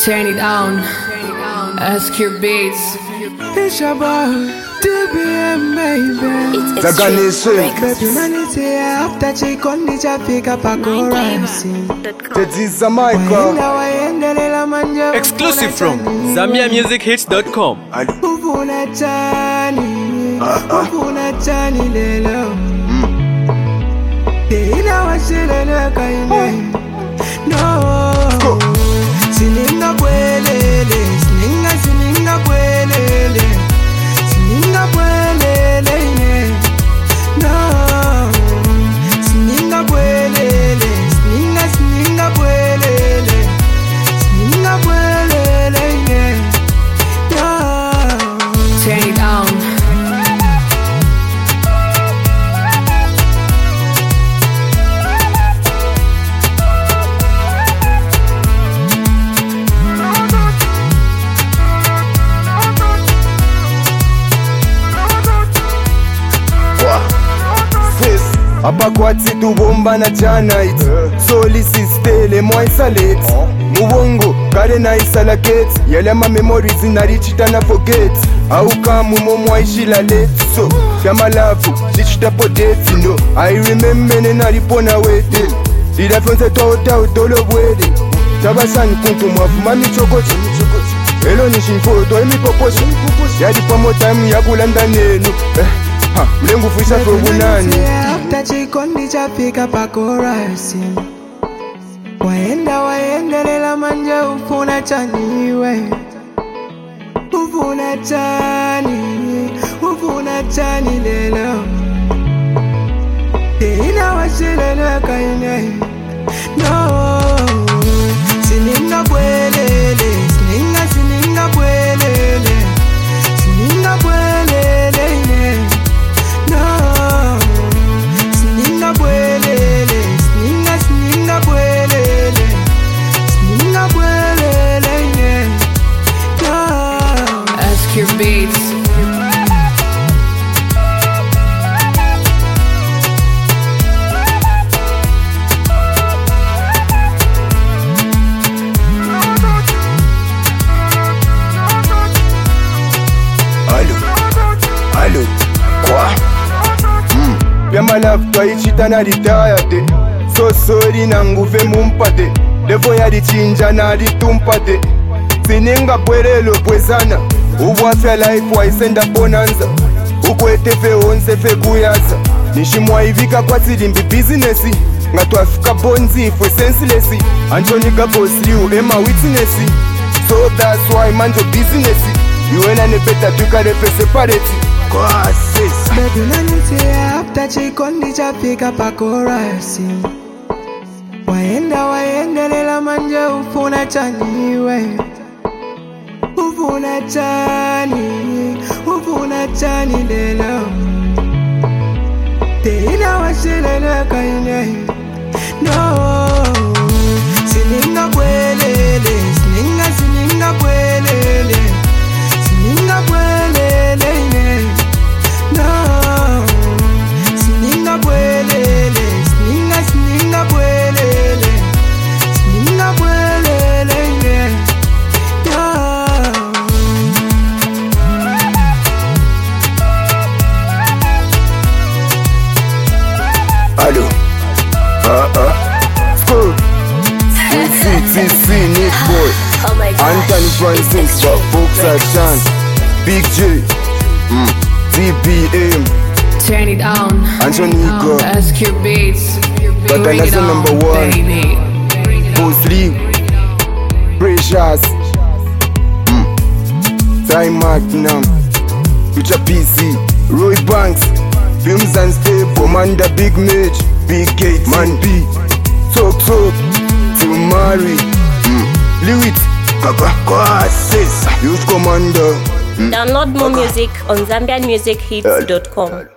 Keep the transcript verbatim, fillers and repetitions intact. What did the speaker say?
Turn it down. Ask your beats. It's your boy, D B M, baby. It's extreme. Baby, manite after chick on the traffic up a chorus. Tetiza Michael. Exclusive from Zambia Music Hits dot com. Ufuna chani, ufuna chani lelo. Ina washile na kaine. No. Sininga bwelele, sininga sininga bwelele, sininga bwelele. No. Sininga bwelele, sininga sininga bwelele, sininga bwelele. No. Turn it down. Apa kwati tubomba na jana it Soli sistele mwa isalet Mubongo kare na isalaket Yale ma memories inarichita na forget Au kamu mo mwa ishila let So, shama lafu, shichita po date no I remember nena ripona wete Dida fonse toota utolo bwede Tabasani kuntu mwafu mami chokochi Elo nishinfoto emi poposhi Yadi pamo time ya kulanda nenu eh. Ha, mlengu fuisha kubunani After chikondi chafika pa chorus. Waenda waenda lela manja ufuna chani we. Ufuna chani, ufuna chani lelo. Ina washile na kaine. No. Sininga bwelele, sininga sininga bwelele, sininga bwelele. No, sininga bwelele, sininga sininga bwelele, sininga bwelele. No. Ask your beats. Allo, allo, quoi? Pema love twaichita na ritayate So sorry nanguve mumpate Levo ya richinja na ritumpate Sininga pwerelo pwezana Uwafya life waisenda bonanza Ukwete fe onse fe kuyaza Nishimwa ivika kwa tilimbi business Nga twafika bonzi fwe senseless Anchonika boss liu ema witness So that's why manjo business You ena ne beta tukarepe separate Kwa sisa Baby nanite after chikondi chafika pa chorus. Waenda waenda lela manja ufuna chani we. Ufuna chani, ufuna chani lelo. Ina washile na kaine. No. Sininga bwelele, sininga sininga bwelele, sininga bwelele. No, sininga bwelele, sininga sininga bwelele, sininga bwelele. No. Allo, ah ah, school, C C C, Nick Boy, Oh my God. Anthony Francis, Boxer Chan, Big J, mm. D B M, Turn it down. Anjonika, Ask your beats. But Bring that's it the on, number one. baby. Post Lee, Precious, mm. Time Magnum, Future P C, Roy Banks, Films and Stable, Commander Big Mage, Big Gates, Man B, Talk Talk, Till Mary, mm. Lewis, Kaka, Kwa Sis, Youth Commander. Download more music on Zambian Music Hits dot com.